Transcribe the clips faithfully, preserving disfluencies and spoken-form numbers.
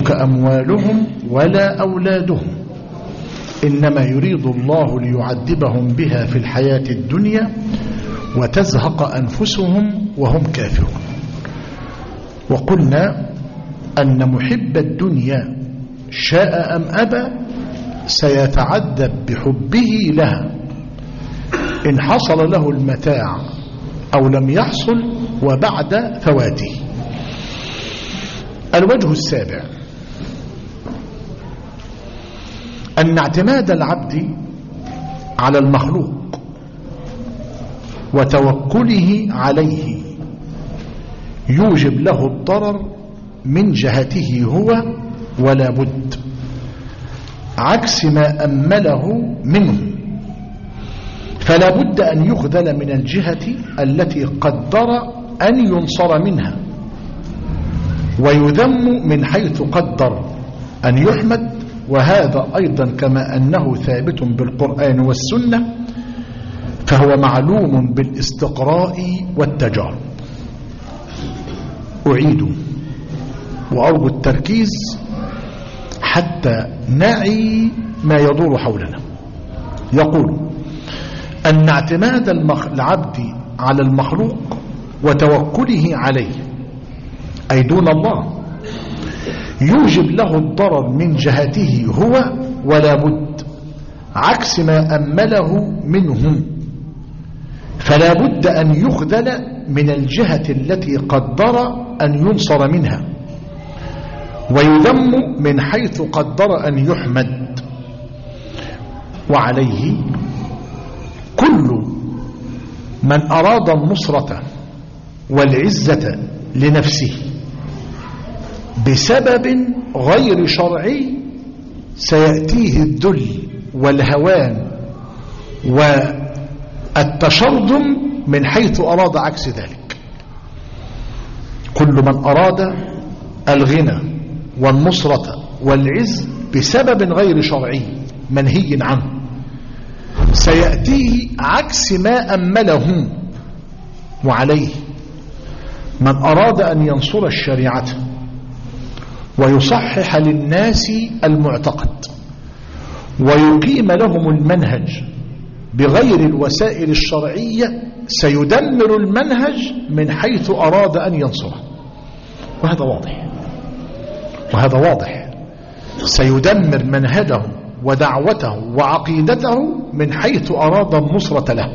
أموالهم ولا أولادهم، إنما يريد الله ليعذبهم بها في الحياة الدنيا وتزهق أنفسهم وهم كافرون. وقلنا أن محب الدنيا شاء أم أبى سيتعذب بحبه لها إن حصل له المتاع أو لم يحصل وبعد فواته. الوجه السابع أن اعتماد العبد على المخلوق وتوكله عليه يوجب له الضرر من جهته هو ولا بد، عكس ما أمله منه، فلا بد أن يخذل من الجهة التي قدر أن ينصر منها، ويذم من حيث قدر أن يحمد، وهذا أيضا كما أنه ثابت بالقرآن والسنة فهو معلوم بالاستقراء والتجارب. أعيد وأرجو التركيز حتى نعي ما يدور حولنا. يقول أن اعتماد العبد على المخلوق وتوكله عليه أي دون الله يوجب له الضرر من جهته هو ولا بد، عكس ما أمله منه، فلا بد أن يخذل من الجهة التي قدر أن ينصر منها، ويذم من حيث قدر أن يحمد. وعليه كل من أراد النصرة والعزة لنفسه بسبب غير شرعي سيأتيه الذل والهوان والتشرذم من حيث أراد عكس ذلك. كل من أراد الغنى والنصرة والعز بسبب غير شرعي منهي عنه سيأتيه عكس ما أمله. وعليه من أراد أن ينصر الشريعة ويصحح للناس المعتقد ويقيم لهم المنهج بغير الوسائل الشرعية سيدمر المنهج من حيث أراد أن ينصره، وهذا واضح وهذا واضح سيدمر منهجه ودعوته وعقيدته من حيث أراد النصرة له.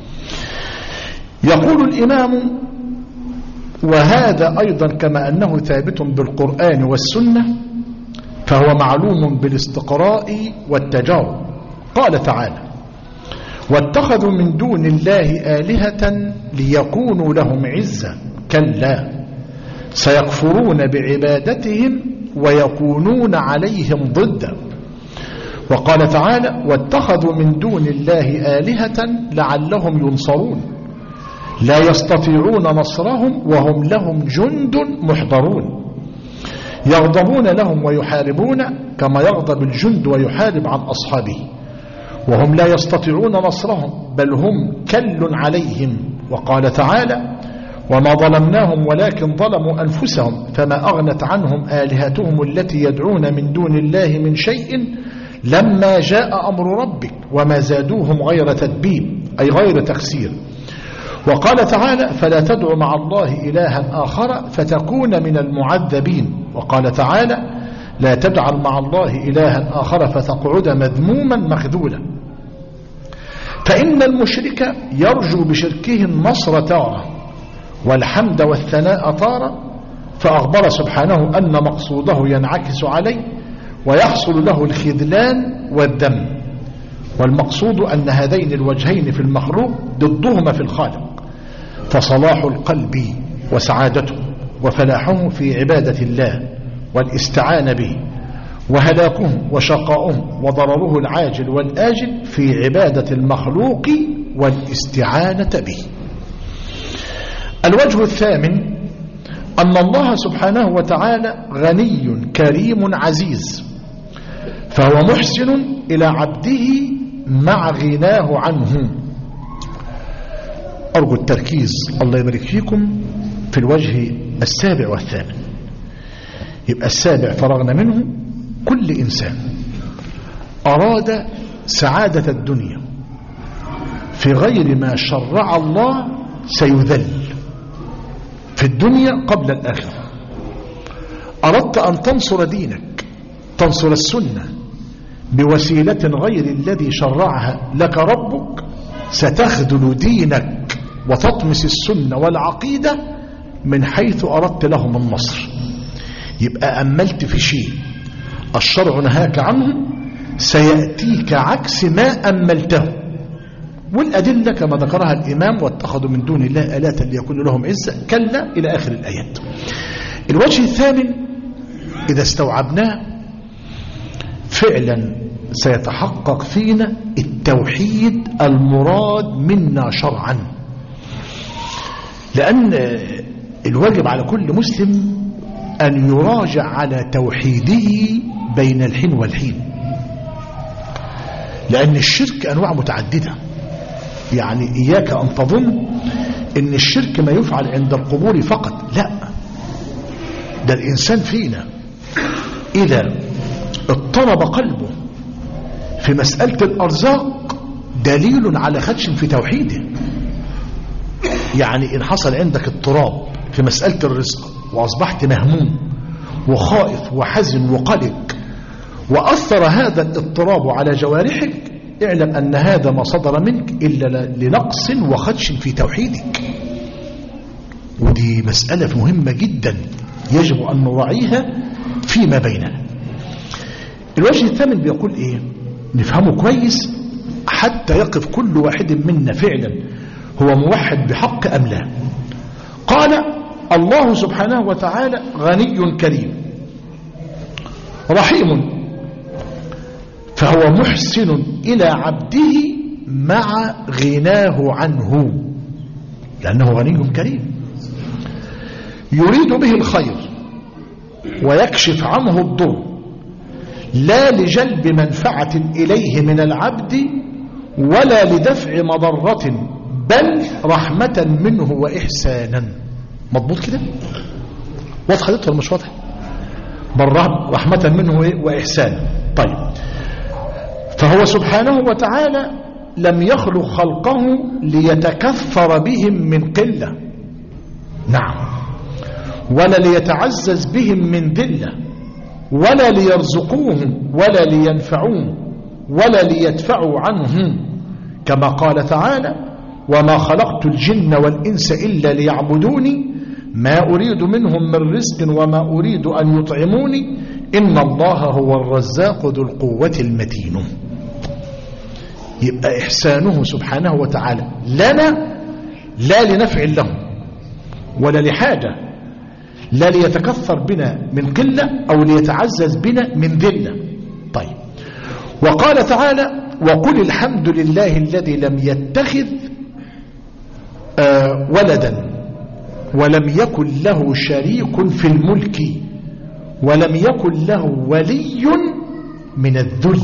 يقول الإمام وهذا أيضا كما أنه ثابت بالقرآن والسنة فهو معلوم بالاستقراء والتجارب. قال تعالى واتخذوا من دون الله آلهة ليكونوا لهم عزا كلا سيكفرون بعبادتهم ويكونون عليهم ضدا. وقال تعالى واتخذوا من دون الله آلهة لعلهم ينصرون لا يستطيعون نصرهم وهم لهم جند محضرون يغضبون لهم ويحاربون كما يغضب الجند ويحارب عن أصحابه وهم لا يستطيعون نصرهم بل هم كل عليهم. وقال تعالى وما ظلمناهم ولكن ظلموا أنفسهم فما أغنت عنهم آلهتهم التي يدعون من دون الله من شيء لما جاء أمر ربك وما زادوهم غير تتبيب أي غير تخسير. وقال تعالى فلا تدع مع الله إلها آخر فتكون من المعذبين. وقال تعالى لا تجعل مع الله إلها آخر فتقعد مذموما مخذولا. فإن المشرك يرجو بشركه النصر تارة والحمد والثناء تارة، فأخبر سبحانه أن مقصوده ينعكس عليه ويحصل له الخذلان والذم. والمقصود أن هذين الوجهين في المخلوق ضدهما في الخالق، فصلاح القلب وسعادته وفلاحه في عبادة الله والاستعانة به، وهلاكه وشقاؤه وضرره العاجل والآجل في عبادة المخلوق والاستعانة به. الوجه الثامن أن الله سبحانه وتعالى غني كريم عزيز، فهو محسن إلى عبده مع غناه عنه. أرجو التركيز الله يبارك فيكم في الوجه السابع والثامن. يبقى السابع فرغنا منه. كل إنسان أراد سعادة الدنيا في غير ما شرع الله سيذل في الدنيا قبل الآخرة. أردت أن تنصر دينك، تنصر السنة بوسيلة غير الذي شرعها لك ربك، ستخذل دينك وتطمس السنة والعقيدة من حيث أردت لهم النصر. يبقى أملت في شيء الشرع نهاك عنه سيأتيك عكس ما أملته. والأدلة كما ذكرها الإمام: واتخذوا من دون الله آلهة ليكون لهم عزة، كلا إلى آخر الآيات. الوجه الثامن إذا استوعبناه فعلا سيتحقق فينا التوحيد المراد منا شرعا، لأن الواجب على كل مسلم أن يراجع على توحيده بين الحين والحين، لأن الشرك أنواع متعددة. يعني إياك أن تظن إن الشرك ما يفعل عند القبور فقط، لا، ده الإنسان فينا إذا اضطرب قلبه في مسألة الأرزاق دليل على خدش في توحيده. يعني إن حصل عندك اضطراب في مسألة الرزق وأصبحت مهموم وخائف وحزن وقلق وأثر هذا الاضطراب على جوارحك، اعلم أن هذا ما صدر منك إلا لنقص وخدش في توحيدك. ودي مسألة مهمة جدا يجب أن نراعيها فيما بيننا. الوجه الثامن بيقول إيه؟ نفهمه كويس حتى يقف كل واحد منا فعلا هو موحد بحق أم لا. قال الله سبحانه وتعالى: غني كريم رحيم، فهو محسن إلى عبده مع غناه عنه، لأنه غني كريم يريد به الخير ويكشف عنه الضر، لا لجلب منفعة إليه من العبد ولا لدفع مضرة، بل رحمة منه وإحسانا. مضبوط كده؟ واضح حضرتك ولا مش واضح؟ بل رحمة منه وإحسانا. طيب، فهو سبحانه وتعالى لم يخلق خلقه ليتكثر بهم من قلة، نعم، ولا ليتعزز بهم من ذلة، ولا ليرزقوهم ولا لينفعوهم ولا ليدفعوا عنهم، كما قال تعالى: وما خلقت الجن والإنس إلا ليعبدوني ما أريد منهم من رزق وما أريد أن يطعموني إن الله هو الرزاق ذو القوة المتين. يبقى إحسانه سبحانه وتعالى لنا لا لنفع لهم ولا لحاجة، لا ليتكثر بنا من قلة أو ليتعزز بنا من ذلة. طيب، وقال تعالى: وقل الحمد لله الذي لم يتخذ آه ولدا ولم يكن له شريك في الملك ولم يكن له ولي من الذل.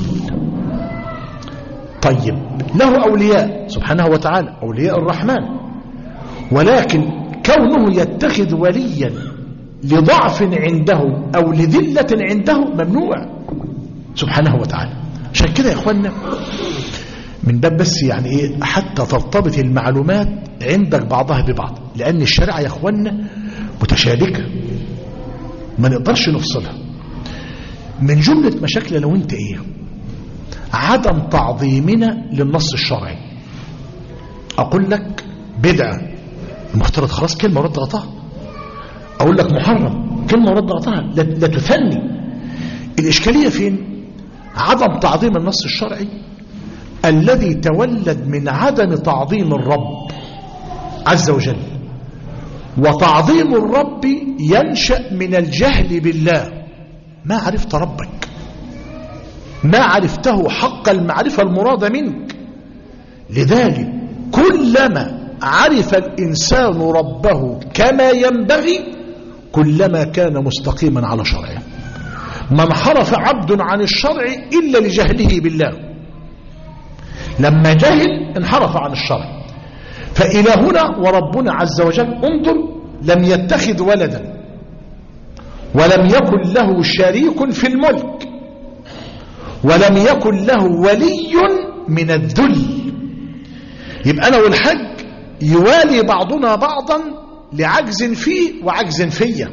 طيب، له أولياء سبحانه وتعالى، أولياء الرحمن، ولكن كونه يتخذ وليا لضعف عنده أو لذلة عنده ممنوع سبحانه وتعالى. عشان كده يا إخوانا، من باب بس يعني إيه، حتى ترتبط المعلومات عندك بعضها ببعض، لأن الشريعة يا إخوانا متشابكة ما نقدرش نفصلها. من جملة مشاكل لو أنت إيه، عدم تعظيمنا للنص الشرعي. أقول لك بدعة، المفترض خلاص كلمة ورد غطاها. أقول لك محرم، كلمة ورد غطاها، لا تثني. الإشكالية فين؟ عدم تعظيم النص الشرعي الذي تولد من عدم تعظيم الرب عز وجل. وتعظيم الرب ينشأ من الجهل بالله، ما عرفت ربك، ما عرفته حق المعرفة المراد منك. لذلك كلما عرف الإنسان ربه كما ينبغي كلما كان مستقيما على شرعه. ما انحرف عبد عن الشرع إلا لجهله بالله، لما جهل انحرف عن الشرع. فإلى هنا وربنا عز وجل انظر، لم يتخذ ولدا ولم يكن له شريك في الملك ولم يكن له ولي من الذل. يبقى أنا والحج يوالي بعضنا بعضا لعجز فيه وعجز فيه،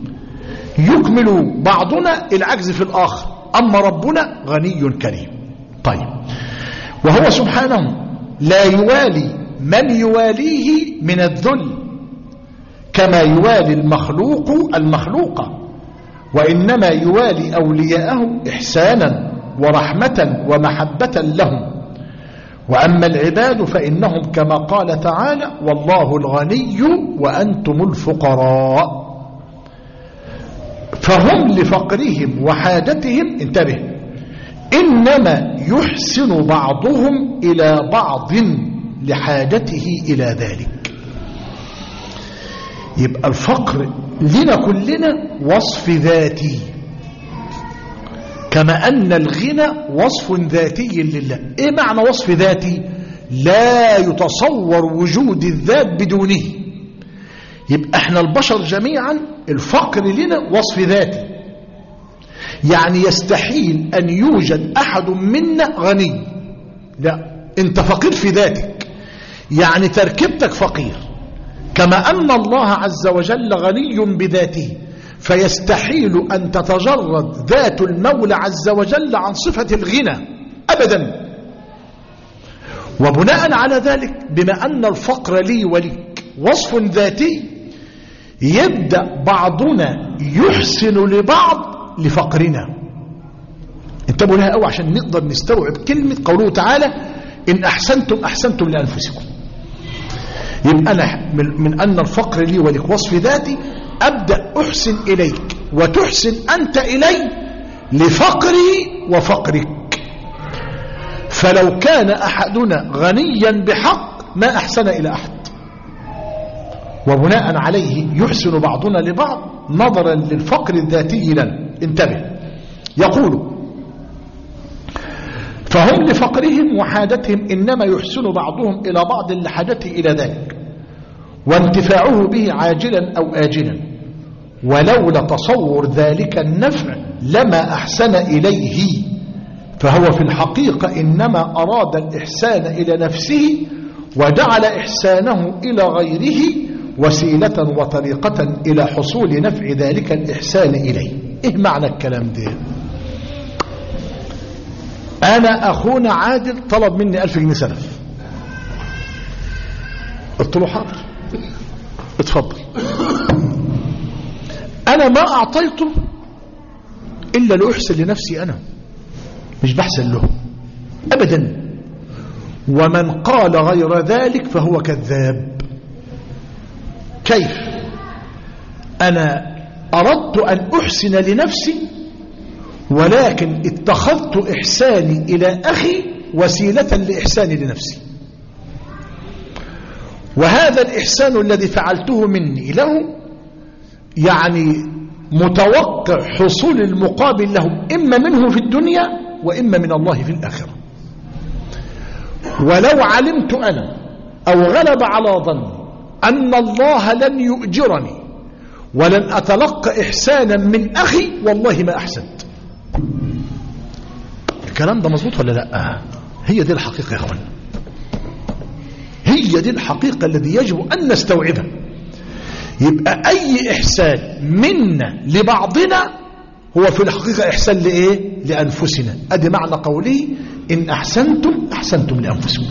يكمل بعضنا العجز في الآخر، أما ربنا غني كريم. طيب، وهو سبحانه لا يوالي من يواليه من الذل كما يوالي المخلوق المخلوق، وإنما يوالي أولياءه إحسانا ورحمة ومحبة لهم. وأما العباد فإنهم كما قال تعالى: والله الغني وأنتم الفقراء. فهم لفقرهم وحاجتهم، انتبه، إنما يحسن بعضهم إلى بعض لحاجته إلى ذلك. يبقى الفقر لنا كلنا وصف ذاتي، كما أن الغنى وصف ذاتي لله. إيه معنى وصف ذاتي؟ لا يتصور وجود الذات بدونه. يبقى احنا البشر جميعا الفقر لنا وصف ذاتي، يعني يستحيل أن يوجد أحد منا غني، لا، انت فقير في ذاتك، يعني تركيبتك فقير، كما أن الله عز وجل غني بذاته، فيستحيل أن تتجرد ذات المولى عز وجل عن صفة الغنى أبدا. وبناء على ذلك، بما أن الفقر لي وليك وصف ذاتي، يبدأ بعضنا يحسن لبعض لفقرنا. انتبهوا لها قوي عشان نقدر نستوعب كلمة قوله تعالى: إن أحسنتم أحسنتم لأنفسكم. يبقى أنا من أن الفقر لي وليك وصف ذاتي، أبدأ أحسن إليك وتحسن أنت إلي لفقري وفقرك. فلو كان أحدنا غنيا بحق ما أحسن إلى أحد، وبناء عليه يحسن بعضنا لبعض نظرا للفقر الذاتي لنا. انتبه، يقول: فهم لفقرهم وحاجتهم إنما يحسن بعضهم إلى بعض لحاجته إلى ذلك، وانتفاعه به عاجلا أو آجلا، ولولا تصور ذلك النفع لما أحسن إليه، فهو في الحقيقة إنما أراد الإحسان إلى نفسه وجعل إحسانه إلى غيره وسيلة وطريقة إلى حصول نفع ذلك الإحسان إليه. إيه معنى الكلام ده؟ أنا أخونا عادل طلب مني ألف جنيه سلف، قلت له حاضر اتفضل. أنا ما أعطيته إلا لأحسن لنفسي، أنا مش بحسن له أبدا. ومن قال غير ذلك فهو كذاب. كيف؟ أنا أردت أن أحسن لنفسي، ولكن اتخذت إحساني إلى أخي وسيلة لإحساني لنفسي، وهذا الإحسان الذي فعلته مني له يعني متوقع حصول المقابل له إما منه في الدنيا وإما من الله في الآخرة. ولو علمت أنا أو غلب على ظني أن الله لن يؤجرني ولن أتلقى إحسانا من أخي، والله ما أحسنت. الكلام ده مظبوط ولا لا؟ هي دي الحقيقة يا أخوان، هي دي الحقيقة الذي يجب أن نستوعبها. يبقى أي إحسان منا لبعضنا هو في الحقيقة إحسان لإيه؟ لأنفسنا. أدي معنى قوله: إن أحسنتم أحسنتم لأنفسكم.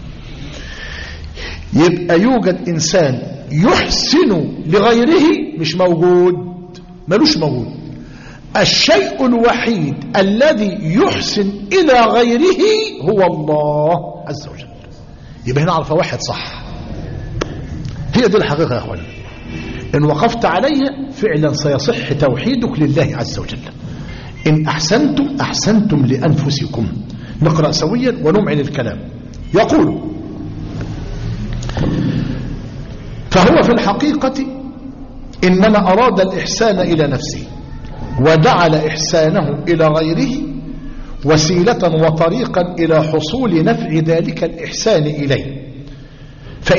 يبقى يوجد إنسان يحسن لغيره مش موجود، ملوش موجود. الشيء الوحيد الذي يحسن إلى غيره هو الله عز وجل. يبقى هنا عرف واحد صح. هي دي الحقيقة يا أخوان، إن وقفت عليها فعلا سيصح توحيدك لله عز وجل. إن أحسنتم أحسنتم لأنفسكم. نقرأ سويا ونمعن الكلام. يقول: فهو في الحقيقة إنما أراد الإحسان إلى نفسه وجعل إحسانه إلى غيره وسيلة وطريقا إلى حصول نفع ذلك الإحسان إليه،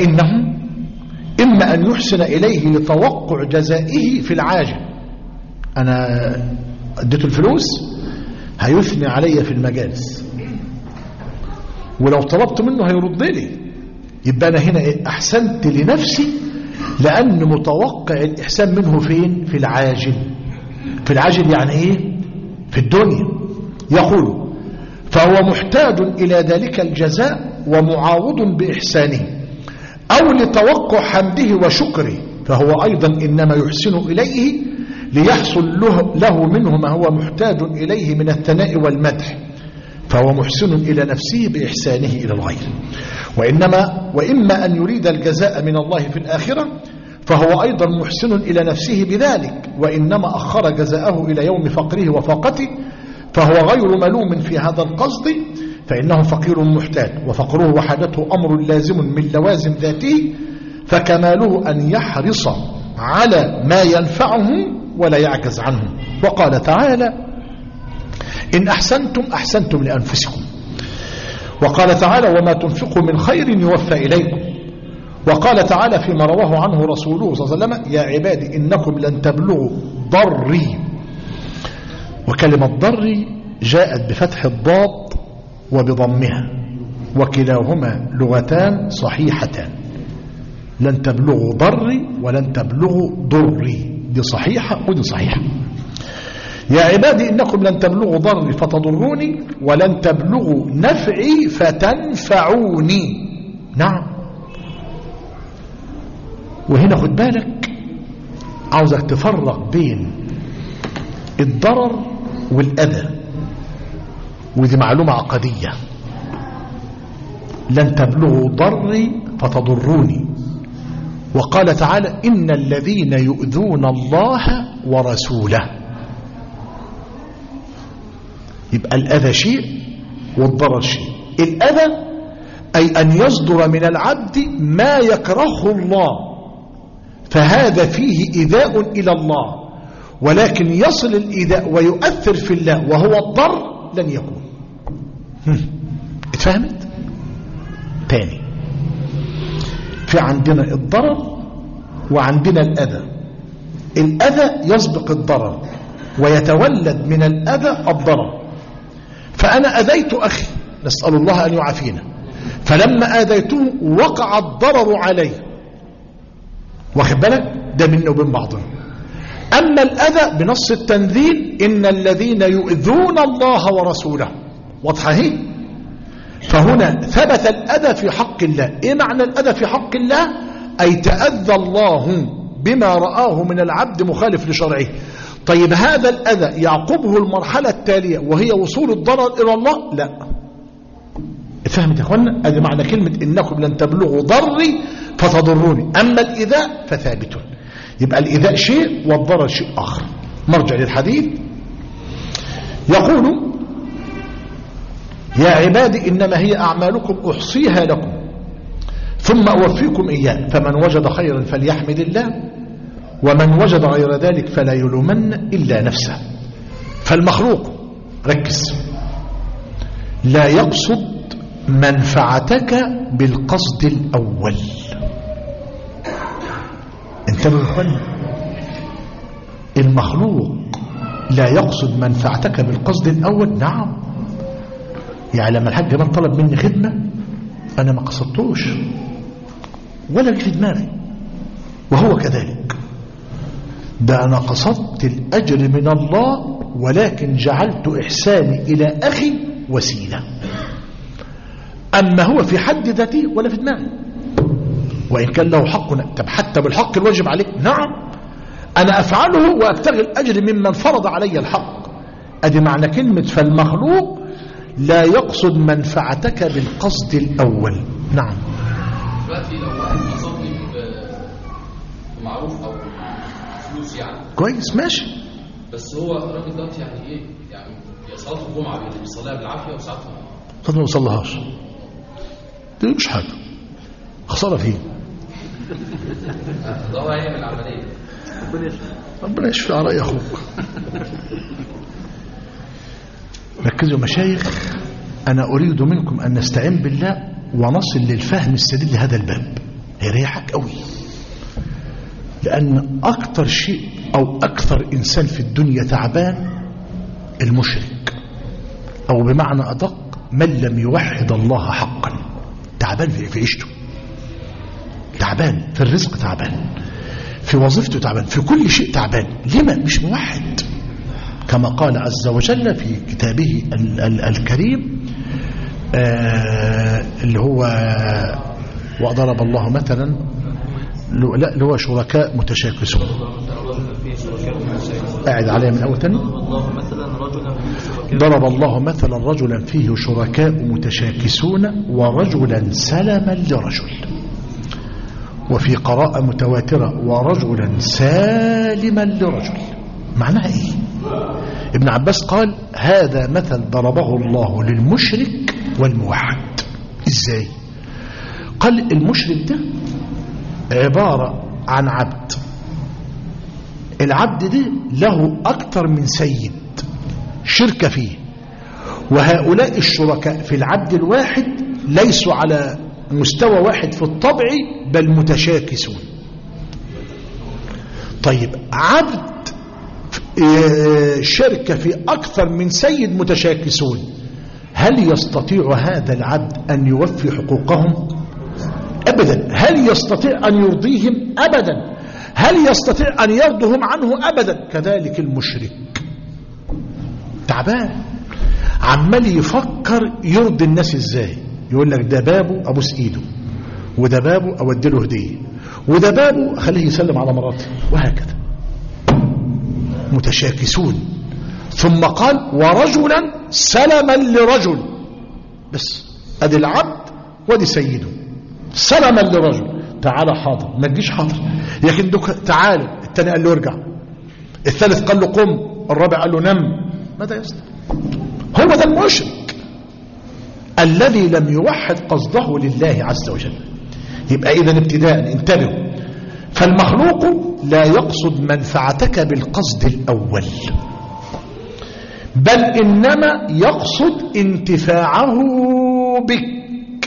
فإنه إما أن يحسن إليه لتوقع جزائه في العاجل، أنا اديته الفلوس هيثني علي في المجالس، ولو طلبت منه هيرد لي. يبقى أنا هنا إيه؟ أحسنت لنفسي، لأن متوقع الإحسان منه فين؟ في العاجل. في العاجل يعني إيه؟ في الدنيا. يقول فهو محتاج إلى ذلك الجزاء ومعاوض بإحسانه، أو لتوقع حمده وشكره، فهو أيضا إنما يحسن إليه ليحصل له, له منه ما هو محتاج إليه من الثناء والمدح، فهو محسن إلى نفسه بإحسانه إلى الغير. وإنما وإما أن يريد الجزاء من الله في الآخرة فهو أيضا محسن إلى نفسه بذلك، وإنما أخر جزاءه إلى يوم فقره وفاقته، فهو غير ملوم في هذا القصد، فإنه فقير محتاج، وفقره وحاجته أمر لازم من لوازم ذاته، فكماله أن يحرص على ما ينفعه ولا يعجز عنه. وقال تعالى إن أحسنتم أحسنتم لأنفسكم. وقال تعالى وما تنفقوا من خير يوفى إليكم. وقال تعالى فيما رواه عنه رسوله صلى الله عليه وسلم يا عبادي إنكم لن تبلغوا ضري. وكلمة ضري جاءت بفتح الضاد وبضمها، وكلاهما لغتان صحيحتان، لن تبلغوا ضري ولن تبلغوا ضري، دي صحيحة ودي صحيحة. يا عبادي إنكم لن تبلغوا ضري فتضروني ولن تبلغوا نفعي فتنفعوني. نعم. وهنا خد بالك، عاوزك تفرق بين الضرر والأذى، ودي معلومة عقدية. لن تبلغوا ضري فتضروني، وقال تعالى إن الذين يؤذون الله ورسوله. يبقى الأذى شيء والضرر شيء. الأذى أي أن يصدر من العبد ما يكرهه الله، فهذا فيه إيذاء إلى الله، ولكن يصل الإيذاء ويؤثر في الله وهو الضر لن يكون. اتفهمت؟ تاني، في عندنا الضرر وعندنا الأذى. الأذى يسبق الضرر ويتولد من الأذى الضرر. فأنا أذيت أخي، نسأل الله أن يعافينا، فلما آذيته وقع الضرر عليه، واخد بالك؟ ده منه وبين بعضنا. أما الأذى بنص التنزيل إن الذين يؤذون الله ورسوله، واضحة هي؟ فهنا ثبت الأذى في حق الله. إيه معنى الأذى في حق الله؟ أي تأذى الله بما رآه من العبد مخالف لشرعه. طيب هذا الأذى يعقبه المرحلة التالية وهي وصول الضرر إلى الله؟ لا. فهمت يا أخوانا؟ هذا معنى كلمة إنكم لن تبلغوا ضري فتضروني. أما الإيذاء فثابت. يبقى الإيذاء شيء والضرر شيء آخر. مرجع للحديث يقول يا عبادي إنما هي أعمالكم أحصيها لكم ثم أوفيكم إياه، فمن وجد خيرا فليحمد الله، ومن وجد غير ذلك فلا يلومن إلا نفسه. فالمخلوق، ركز، لا يقصد منفعتك بالقصد الأول. انتبهوا يا اخوانا، المخلوق لا يقصد منفعتك بالقصد الأول. نعم، يعني لما الحاج من طلب مني خدمة أنا ما قصدتوش ولا في دماغي، وهو كذلك، ده أنا قصدت الأجر من الله، ولكن جعلت إحساني إلى أخي وسيلة. أما هو في حد ذاته ولا في دماغي، وإن كان له حق. طب حتى بالحق الواجب عليك، نعم أنا أفعله وأبتغي الأجر ممن فرض علي الحق. أدي معنى كلمة فالمخلوق لا يقصد منفعتك بالقصد الأول. نعم. دلوقتي لو واحد قصدني بمعروف أو فلوس يعني كويس ماشي، بس هو الراجل دلوقتي يعني إيه، يعني صلاة الجمعة بيصليها بالعافية وساعتها قد ما وصلهاش، دي مش حاجة خسارة فيه. ده هو هيعمل العملية. ربنا يشفي على رأي أخوك. ركزوا مشايخ، أنا أريد منكم أن نستعين بالله ونصل للفهم السديد لهذا الباب، هيريحك قوي. لأن أكتر شيء أو أكثر إنسان في الدنيا تعبان المشرك، أو بمعنى أدق من لم يوحد الله حقا. تعبان في عيشته، تعبان في الرزق، تعبان في وظيفته، تعبان في كل شيء، تعبان. لما مش موحد؟ كما قال عز وجل في كتابه ال ال الكريم آه اللي هو وضرب الله مثلا، لا اللي هو شركاء متشاكسون. قاعد عليها من أول تاني. ضرب الله مثلا رجلا فيه شركاء متشاكسون ورجلا سلما لرجل، وفي قراءة متواترة ورجلا سالما لرجل. معناها ايه؟ ابن عباس قال هذا مثل ضربه الله للمشرك والموحد. ازاي؟ قال المشرك ده عبارة عن عبد، العبد ده له أكثر من سيد شركة فيه، وهؤلاء الشركاء في العبد الواحد ليسوا على مستوى واحد في الطبع بل متشاكسون. طيب عبد شركة في أكثر من سيد متشاكسون، هل يستطيع هذا العبد أن يوفي حقوقهم؟ أبدا. هل يستطيع أن يرضيهم؟ أبدا. هل يستطيع أن يرضهم عنه؟ أبدا. كذلك المشرك تعبان، عمال يفكر يرضي الناس ازاي. يقول لك ده بابه ابوس ايده، وده بابه اودي له هديه، وده بابه اخليه يسلم على مراتي، وهكذا. متشاكسون. ثم قال ورجلا سلما لرجل، بس ادي العبد ودي سيده، سلما لرجل. تعالى حاضر، ما تجيش حاضر، لكن دوك تعالى. الثاني قال له ارجع، الثالث قال له قم، الرابع قال له نم. ماذا يصنع؟ هو ده المشرك الذي لم يوحد قصده لله عز وجل. يبقى إذن ابتداء انتبهوا، فالمخلوق لا يقصد منفعتك بالقصد الأول، بل إنما يقصد انتفاعه بك.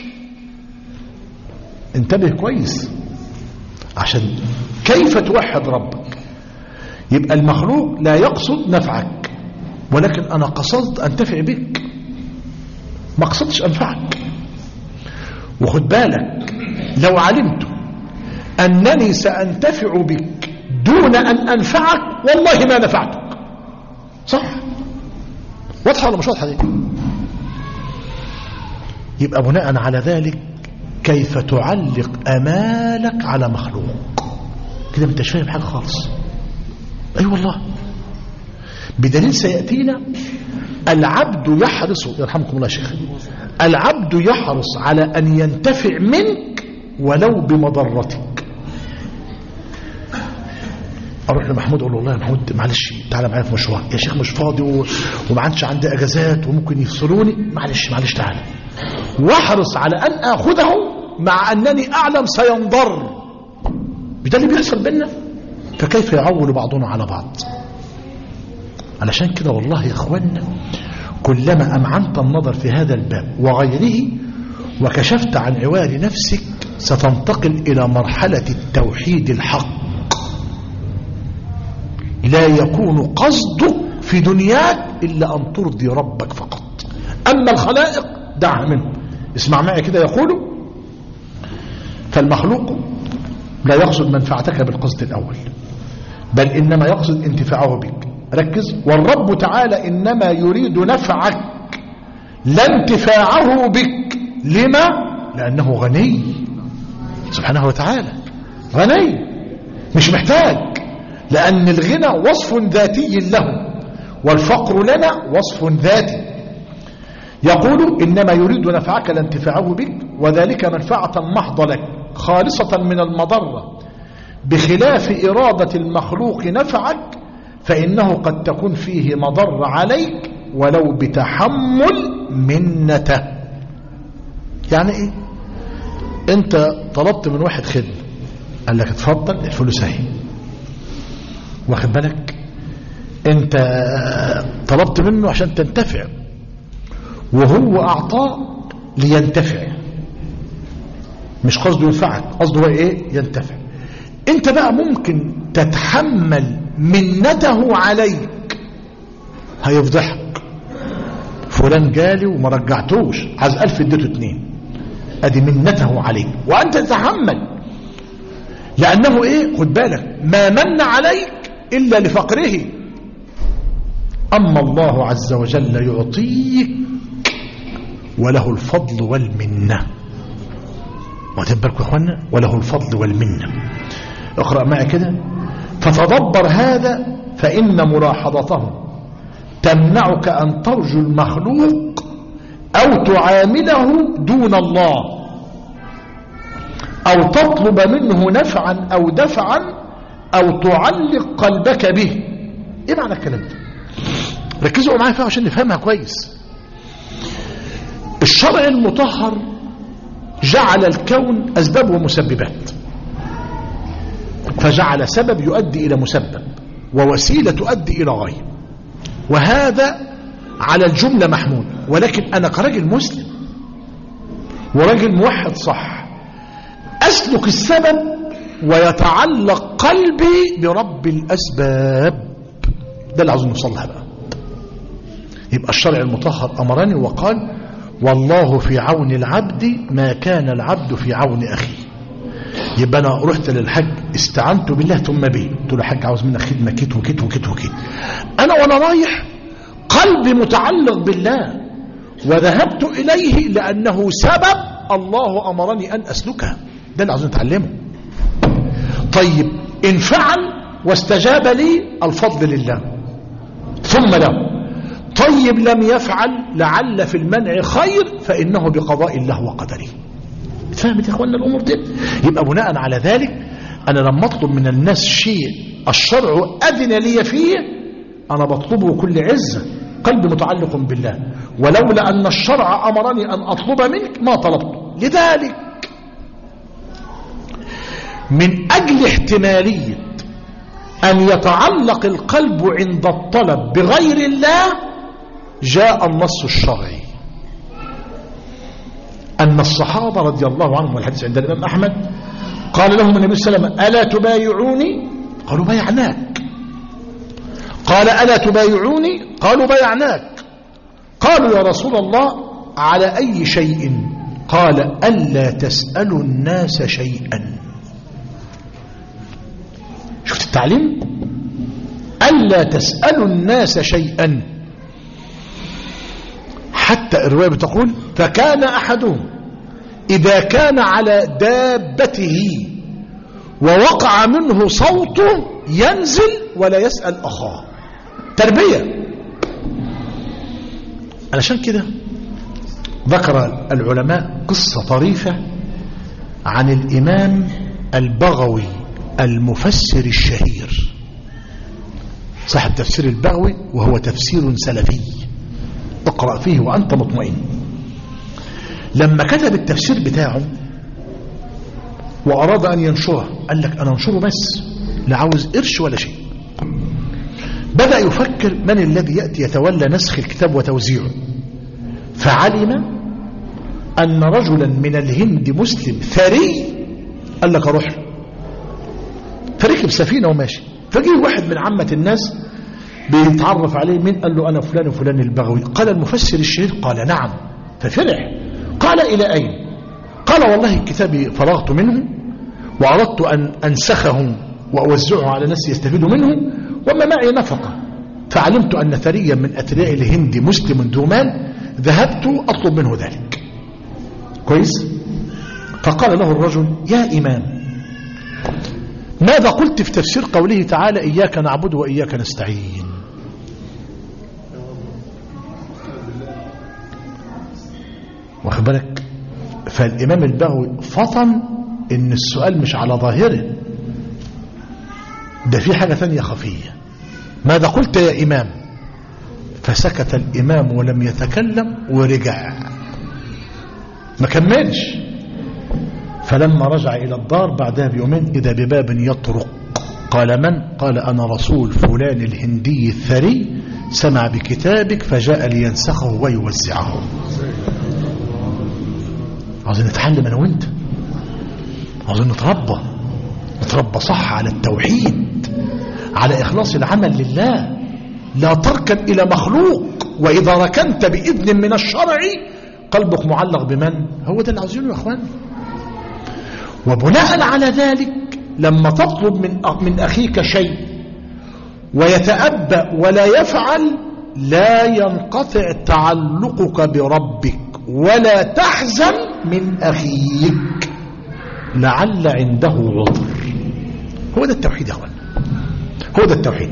انتبه كويس، عشان كيف توحد ربك. يبقى المخلوق لا يقصد نفعك، ولكن أنا قصدت أنتفع بك، ما قصدتش أنفعك. وخد بالك، لو علمت أنني سأنتفع بك دون أن أنفعك والله ما نفعتك. صح؟ واضحة ولا مش واضحة دي؟ يبقى بناء على ذلك كيف تعلق أمالك على مخلوق كده ما انتش فاهم حاجة خالص. أي أيوة والله، بدليل سيأتينا العبد يحرص، يرحمكم الله شيخ، العبد يحرص على أن ينتفع منك ولو بمضرتك. أروح لمحمود أقول له والله يا محمود معلش تعالى معايا في مشروع يا شيخ، مش فاضي و... وما عندش عندي أجازات وممكن يفصلوني، معلش معلش تعالى، واحرص على أن آخذه مع أنني أعلم سينضر. بده اللي بيحصل بينا، فكيف يعول بعضنا على بعض؟ علشان كده والله يا اخوانا، كلما أمعنت النظر في هذا الباب وغيره وكشفت عن عوار نفسك ستنتقل إلى مرحلة التوحيد الحق. لا يكون قصدك في دنياك إلا أن ترضي ربك فقط، أما الخلائق دعها منه. اسمع معي كده، يقول فالمخلوق لا يقصد منفعتك بالقصد الأول، بل إنما يقصد انتفاعه بك. ركز، والرب تعالى إنما يريد نفعك لا انتفاعه بك. لما؟ لأنه غني سبحانه وتعالى، غني مش محتاج، لأن الغنى وصف ذاتي له والفقر لنا وصف ذاتي. يقول إنما يريد نفعك لا انتفاعه بك، وذلك منفعة محضة لك خالصة من المضرة، بخلاف إرادة المخلوق نفعك فإنه قد تكون فيه مضر عليك ولو بتحمل منته. يعني إيه؟ أنت طلبت من واحد خدمة، قال لك اتفضل الفلوس اهي، واخد بالك؟ أنت طلبت منه عشان تنتفع وهو أعطاه لينتفع، مش قصده ينفعك، قصده هو إيه؟ ينتفع. أنت بقى ممكن تتحمل منته عليك هيفضحك. فلان جالي وما رجعتوش، عايز ألف اديته اتنين، ادي منته عليك وانت تتحمل. لانه ايه؟ خد بالك، ما من عليك الا لفقره، اما الله عز وجل يعطيك وله الفضل والمنه. واخدين بالكم يا اخوانا؟ وله الفضل والمنه. اقرأ معي كده: فتدبر هذا فإن ملاحظته تمنعك أن ترجو المخلوق أو تعامله دون الله أو تطلب منه نفعا أو دفعا أو تعلق قلبك به. إيه معنى الكلام ده؟ ركزوا معايا فيها عشان نفهمها كويس. الشرع المطهر جعل الكون أسباب ومسببات، فجعل سبب يؤدي إلى مسبب ووسيلة تؤدي إلى غاية، وهذا على الجملة محمود. ولكن أنا كراجل مسلم وراجل موحد صح أسلك السبب ويتعلق قلبي برب الأسباب. ده اللي عاوزين نوصل لها بقى. يبقى الشرع المطهر أمرني وقال: والله في عون العبد ما كان العبد في عون أخيه. يبقى أنا رحت للحج استعنت بالله ثم به، قلت له: الحج عاوز منك خدمة كت وكت وكت وكت. أنا وأنا رايح قلبي متعلق بالله وذهبت إليه لأنه سبب الله أمرني أن أسلكها. ده اللي عاوزين نتعلمه. طيب إن فعل واستجاب لي الفضل لله ثم له. طيب لم يفعل لعل في المنع خير فإنه بقضاء الله وقدره. فهمت يا اخوانا الامور دي؟ يبقى بناء على ذلك انا لما اطلب من الناس شيء الشرع اذن لي فيه انا بطلبه بكل عزه، قلبي متعلق بالله، ولولا ان الشرع امرني ان اطلب منك ما طلبته. لذلك من اجل احتماليه ان يتعلق القلب عند الطلب بغير الله جاء النص الشرعي أن الصحابة رضي الله عنهم، والحديث عند الإمام أحمد، قال لهم النبي صلى الله عليه وسلم: ألا تبايعوني؟ قالوا: بايعناك. قال: ألا تبايعوني؟ قالوا: بايعناك. قالوا: يا رسول الله على أي شيء؟ قال: ألا تسألوا الناس شيئا. شفت التعليم؟ ألا تسألوا الناس شيئا. حتى الرواية بتقول: فكان أحدهم إذا كان على دابته ووقع منه صوته ينزل ولا يسأل أخاه. تربية. علشان كده ذكر العلماء قصة طريفة عن الإمام البغوي المفسر الشهير صاحب تفسير البغوي، وهو تفسير سلفي اقرأ فيه وأنت مطمئن. لما كتب التفسير بتاعه وأراد أن ينشره قال لك: أنا أنشره بس لا عاوز قرش ولا شيء. بدأ يفكر من الذي يأتي يتولى نسخ الكتاب وتوزيعه، فعلم أن رجلا من الهند مسلم ثري قال لك: أروح له. فركب سفينة وماشي، فجي واحد من عامة الناس بيتعرف عليه. مين؟ قال له: أنا فلان وفلان البغوي. قال المفسر الشهير: قال: نعم. ففرح. قال: إلى أين؟ قال: والله كتابي فرغت منه وأردت أن أنسخه وأوزعه على ناس يستفيدوا منه وما معي نفقة، فعلمت أن ثريا من أثرياء الهند مسلم دومان، ذهبت أطلب منه ذلك. كويس؟ فقال له الرجل: يا إمام، ماذا قلت في تفسير قوله تعالى: إياك نعبد وإياك نستعين؟ واخد بالك؟ فالإمام البغوي فطن إن السؤال مش على ظاهره، ده في حاجة ثانية خفية. ماذا قلت يا إمام؟ فسكت الإمام ولم يتكلم ورجع ما كملش. فلما رجع إلى الدار بعدها بيومين إذا بباب يطرق. قال: من؟ قال: أنا رسول فلان الهندي الثري، سمع بكتابك فجاء لينسخه ويوزعه. عاوزين نتعلم أنا وإنت، عاوزين نتربى نتربى صح على التوحيد، على إخلاص العمل لله، لا تركن إلى مخلوق. وإذا ركنت بإذن من الشرع قلبك معلق بمن؟ هو ده اللي عاوزينه يا أخوان. وبناء على ذلك لما تطلب من من أخيك شيء ويتأبى ولا يفعل، لا ينقطع تعلقك بربك ولا تحزن من أخيك لعل عنده عذر. هو ده التوحيد يا أخوان، هو ده التوحيد.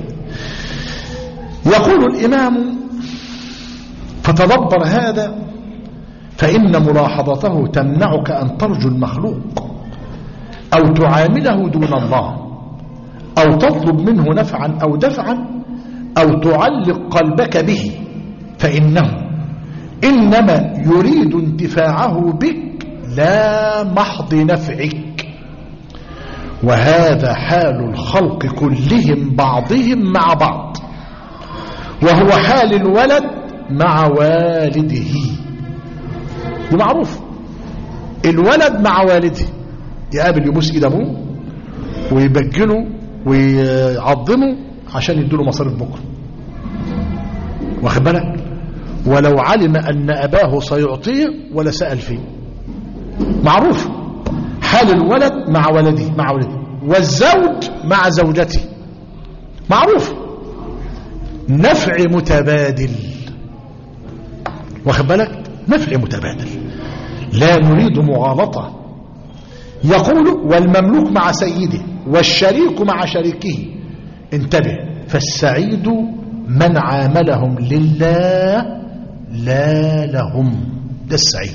يقول الإمام: فتدبر هذا فإن ملاحظته تمنعك أن ترجو المخلوق أو تعامله دون الله أو تطلب منه نفعا أو دفعا أو تعلق قلبك به، فإنه إنما يريد انتفاعه بك لا محض نفعك. وهذا حال الخلق كلهم بعضهم مع بعض، وهو حال الولد مع والده. دي معروف، الولد مع والده يقابل يبوس ايد ابوه ويبجله ويعظمه عشان يديله مصاريف بكره، واخد بالك؟ ولو علم ان اباه سيعطيه ولا سأل فيه. معروف حال الولد مع ولده مع ولده والزوج مع زوجته. معروف، نفع متبادل، واخد بالك؟ نفع متبادل، لا نريد مغالطة. يقول: والمملوك مع سيده والشريك مع شريكه. انتبه، فالسعيد من عاملهم لله لا لهم، ده السعيد.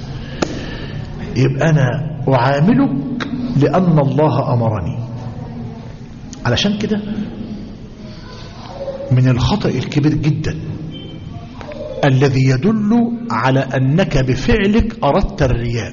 يبقى أنا أعاملك لأن الله أمرني. علشان كده من الخطأ الكبير جدا الذي يدل على أنك بفعلك أردت الرياء.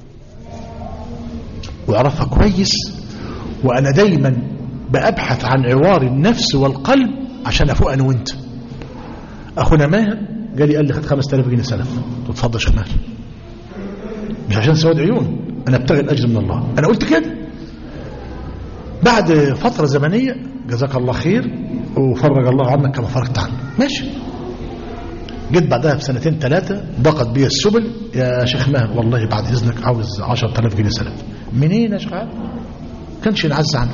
وأعرفها كويس، وأنا دايما بأبحث عن عوار النفس والقلب عشان أفوق أنا وإنت. أخونا ماهر جالي قال لي خد خمسة آلاف جنيه سلف. تتفضل يا شيخ ماهر، مش عشان سواد عيون، أنا أبتغي الأجر من الله. أنا قلت كده. بعد فترة زمنية جزاك الله خير وفرج الله عنك كما فرجت عنه، ماشي. جيت بعدها بسنتين ثلاثة ضاقت بي السبل، يا شيخ ماهر والله بعد إذنك عاوز عشرة آلاف جنيه سلف. منين يا شيخ؟ كانش ينعز عنك.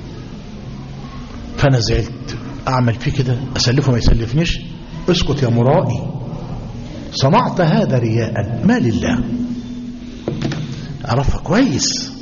فأنا زعلت، أعمل فيه كده، أسلفه ما يسلفنيش؟ اسكت يا مرائي، صنعت هذا رياء ما لله. أعرفها كويس.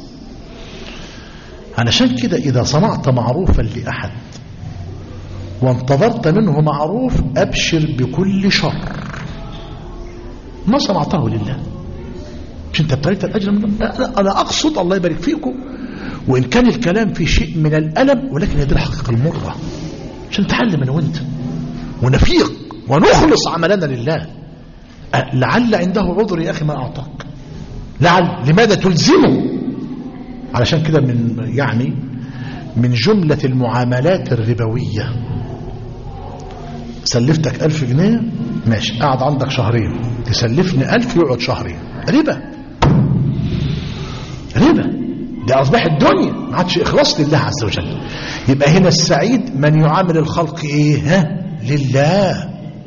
علشان كده إذا صنعت معروفا لأحد وانتظرت منه معروف أبشر بكل شر ما صنعته لله. مش انت ابتغيت الأجر من الله؟ أنا أقصد الله يبارك فيكم، وإن كان الكلام في شيء من الألم ولكن هذه الحقيقة المرة عشان نتعلم أنا وأنت ونفيق ونخلص عملنا لله. لعل عنده عذر يا أخي ما أعطاك، لعل لماذا تلزمه؟ علشان كده من يعني من جملة المعاملات الربوية، سلفتك ألف جنيه ماشي، قاعد عندك شهرين، تسلفني ألف يقعد شهرين، ربا ربا. دي أصبح الدنيا ما عادش إخلاص لله عز وجل. يبقى هنا السعيد من يعامل الخلق إيه؟ ها؟ لله.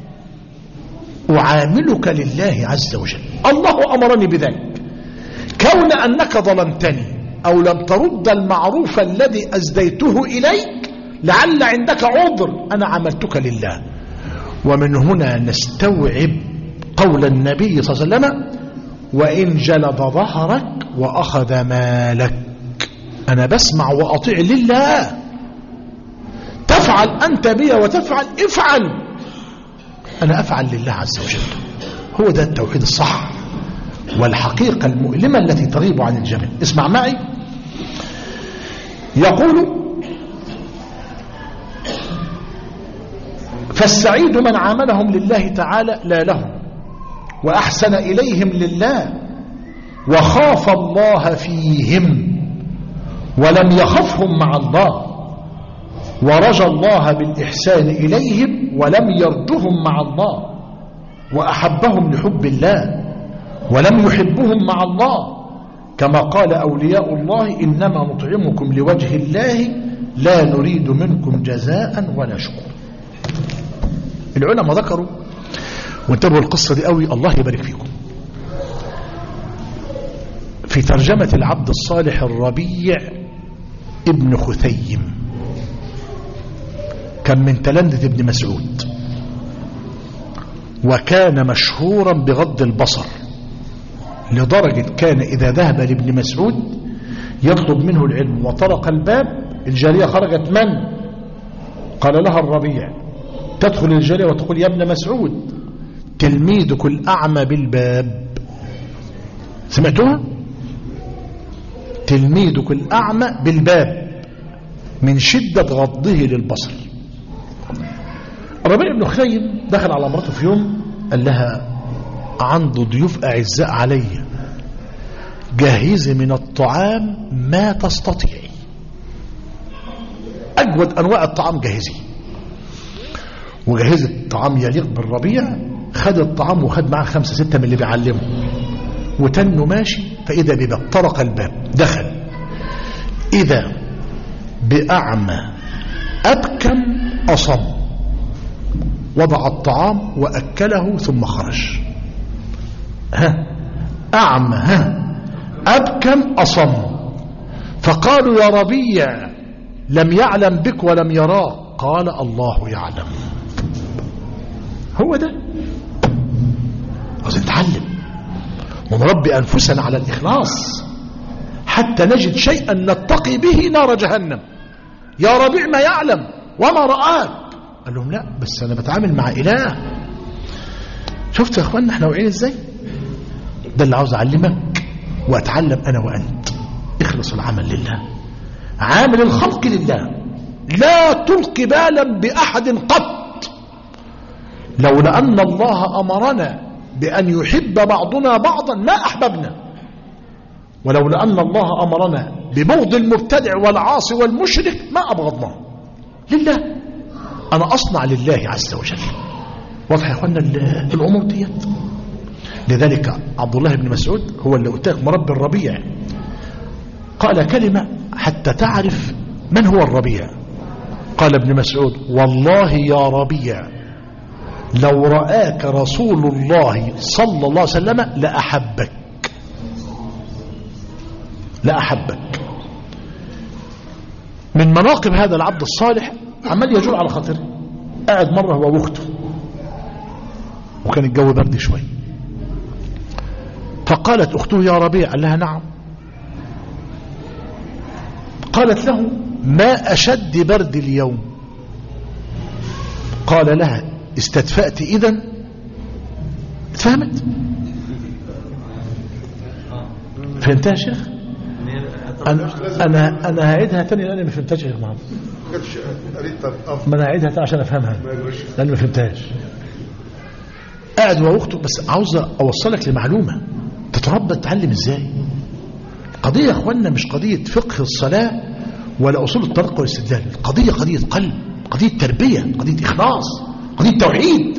أعاملك لله عز وجل، الله أمرني بذلك. كون أنك ظلمتني أو لم ترد المعروف الذي أزديته إليك لعل عندك عذر، أنا عملتك لله. ومن هنا نستوعب قول النبي صلى الله عليه وسلم: وإن جلد ظهرك وأخذ مالك. أنا بسمع وأطيع لله. تفعل أنت بي وتفعل، افعل. أنا أفعل لله عز وجل. هو ده التوحيد الصح والحقيقة المؤلمة التي تغيب عن الجميع. اسمع معي. يقول: فالسعيد من عاملهم لله تعالى لا لهم، وأحسن إليهم لله، وخاف الله فيهم ولم يخفهم مع الله، ورجى الله بالإحسان إليهم ولم يرجهم مع الله، وأحبهم لحب الله ولم يحبهم مع الله، كما قال أولياء الله: إنما نطعمكم لوجه الله لا نريد منكم جزاء ولا شكور. العلماء ذكروا وانتبهوا القصة دي قوي، الله يبارك فيكم، في ترجمة العبد الصالح الربيع ابن خثيم، كان من تلامذة ابن مسعود، وكان مشهورا بغض البصر، لدرجة كان إذا ذهب لابن مسعود يطلب منه العلم وطرق الباب، الجارية خرجت من؟ قال لها الربيع، تدخل الجارية وتقول يا ابن مسعود تلميذك الأعمى بالباب. سمعتوها؟ تلميذك الأعمى بالباب من شدة غضه للبصر. الربيع بن خثيم دخل على امرأته في يوم، قال لها عنده ضيوف أعزاء علي، جهزي من الطعام ما تستطيعي، أجود أنواع الطعام جهزي. وجهزت الطعام يليق بالربيع، خد الطعام وخد معاه خمسة ستة من اللي بيعلمه، وتنه ماشي، فإذا بباب طرق الباب، دخل إذا بأعمى أبكم أصم، وضع الطعام وأكله ثم خرج. ها أعمى ها أبكم أصم، فقالوا يا ربيع لم يعلم بك ولم يراك، قال الله يعلم. هو ده عايزين نتعلم ونربي أنفسنا على الإخلاص حتى نجد شيئا نتقي به نار جهنم. يا ربيع ما يعلم وما رآك، قال لهم لا بس أنا بتعامل مع إله. شفت يا أخوانا احنا واقعين ازاي؟ ده اللي عاوز أعلمك وأتعلم أنا وأنت. اخلص العمل لله، عامل الخلق لله، لا تلقي بالا بأحد قط. لولا أن الله أمرنا بأن يحب بعضنا بعضا ما أحببنا، ولولا أن الله أمرنا ببغض المبتدع والعاصي والمشرك ما أبغضناه. لله، أنا أصنع لله عز وجل. واضح يا أخوانا الأمور ديت؟ لذلك عبد الله بن مسعود هو اللي أتاك مربي الربيع، قال كلمة حتى تعرف من هو الربيع. قال ابن مسعود والله يا ربيع لو رآك رسول الله صلى الله عليه وسلم لأحبك، لأحبك. من مناقب هذا العبد الصالح عمال يجول على خاطره. قاعد مرة هو واخته، وكان الجو برد شوي، فقالت أخته يا ربيع، قال لها نعم. قالت له ما أشد برد اليوم. قال لها استدفأت إذن. فهمت؟ فهمتها يا شيخ؟ أنا أنا أنا هعيدها تاني لأني ما فهمتهاش يا شيخ محمد. ما أنا هعيدها تاني عشان أفهمها لأني ما فهمتهاش. قاعد هو واخته، بس عاوز أوصلك لمعلومة تتربى تتعلم إزاي. قضية يا أخوانا مش قضية فقه الصلاة ولا أصول الطريق والاستدلال، القضية قضية قلب، قضية تربية، قضية إخلاص، قضية توحيد.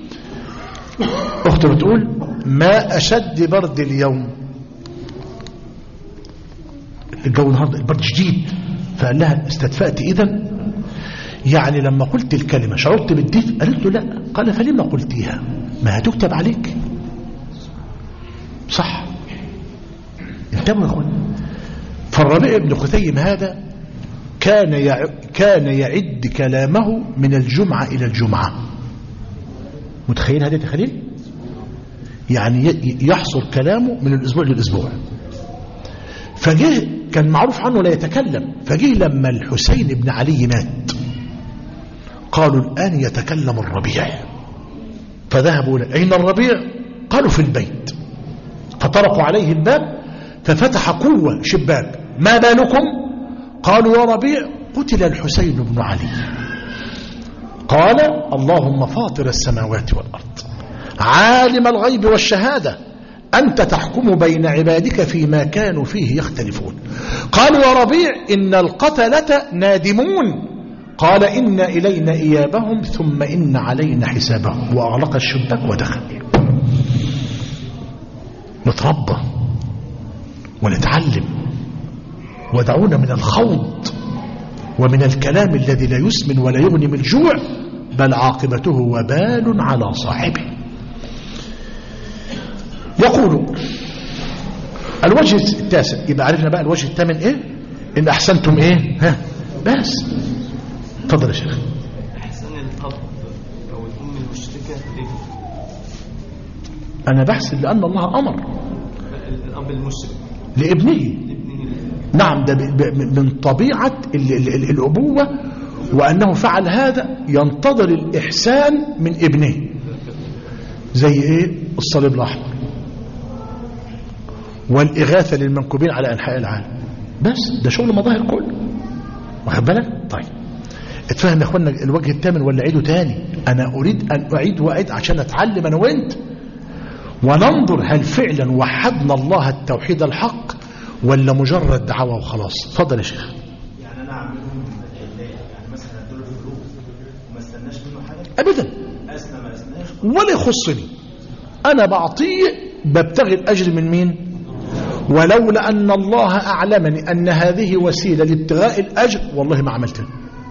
أخته بتقول ما أشد برد اليوم، الجو النهارده البرد شديد. فقال لها استدفأت إذن، يعني لما قلت الكلمة شعرت بالدفء؟ قالت له لا. قال فلما قلتيها؟ ما هتكتب عليك. صح، انتبهوا يا اخوان. فالربيع بن خثيم هذا كان يع... كان يعد كلامه من الجمعة إلى الجمعة. متخيل هذا تخيل؟ يعني ي... يحصر كلامه من الأسبوع للأسبوع. فجه كان معروف عنه لا يتكلم، فجه لما الحسين بن علي مات قالوا الآن يتكلم الربيع، فذهبوا له أين الربيع؟ قالوا في البيت، فطرقوا عليه الباب ففتح قوة شباك، ما بالكم؟ قالوا يا ربيع قتل الحسين بن علي. قال اللهم فاطر السماوات والأرض عالم الغيب والشهادة أنت تحكم بين عبادك فيما كانوا فيه يختلفون. قالوا يا ربيع إن القتلة نادمون. قال إن إلينا إيابهم ثم إن علينا حسابهم، وأغلق الشباك ودخل. نتربى ونتعلم ودعونا من الخوض ومن الكلام الذي لا يسمن ولا يغني من الجوع، بل عاقبته وبال على صاحبه. يقول الوجه التاسع، يبقى عرفنا بقى الوجه الثامن ايه؟ ان احسنتم ايه؟ ها بس تفضل يا شيخ. احسان الاب او الام المشركه ليه؟ انا بحسن لان الله امر الاب المشرك لابنه. لابنه. نعم، ده من طبيعه ال ال ال الابوه، وانه فعل هذا ينتظر الاحسان من ابنه. زي ايه؟ الصليب الاحمر والاغاثه للمنكوبين على انحاء العالم. بس ده شغل مظاهر كله، واخد بالك؟ طيب اتفهم يا اخوانا الوجه الثامن ولا اعيده تاني؟ انا اريد ان اعيد واعيد عشان اتعلم انا وانت، وننظر هل فعلا وحدنا الله التوحيد الحق ولا مجرد دعوه وخلاص. اتفضل يا شيخ. يعني انا اعملهم يعني مثلا ادور الفلوس وما استناش منه حاجه ابدا، اسنى ما اسناش ولا يخصني، انا بعطيه ببتغي الاجر من مين؟ ولولا أن الله أعلمني أن هذه وسيلة لابتغاء الأجر والله ما عملتها.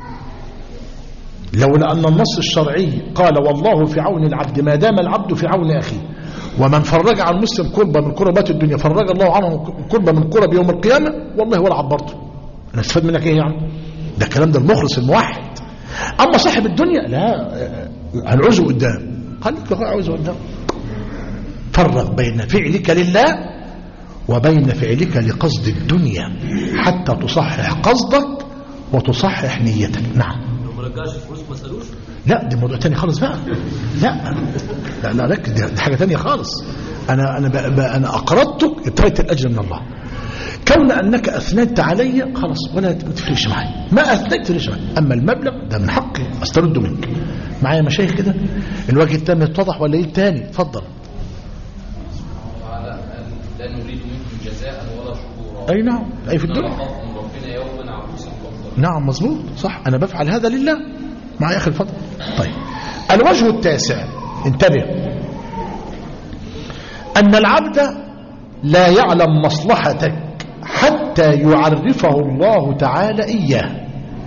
لولا أن النص الشرعي قال والله في عون العبد ما دام العبد في عون أخيه، ومن فرج عن مسلم كربة من كربات الدنيا فرج الله عنه كربة من كرب يوم القيامة، والله ولا عبرته. أنا استفاد منك إيه يعني؟ ده الكلام ده المخلص الموحد. أما صاحب الدنيا لا، هنعوزه قدام، خليك عاوزه قدام. فرق بين فعلك لله وبين فعلك لقصد الدنيا حتى تصحح قصدك وتصحح نيتك. نعم. لو ما رجعش الفلوس ما سالوش؟ لا دي موضوع تاني خالص بقى. لا لا لا لك دي حاجه تانية خالص. انا انا بقى بقى انا اقرضتك ابتغيت الاجر من الله. كون انك اثنيت علي خلاص ولا تفرقش معايا، ما اثنيت تفرقش معايا، اما المبلغ ده من حقي استرده منك. معايا مشايخ كده؟ الوجه التاني اتضح ولا ايه التاني؟ اتفضل. لا نريد منكم جزاء ولا شكورا. اي نعم، اي في الدنيا. ربنا يوما عبوسا قمطرا. نعم مظبوط صح، انا بفعل هذا لله. معايا اخي الفضل. طيب الوجه التاسع، انتبه، ان العبد لا يعلم مصلحتك حتى يعرفه الله تعالى اياه.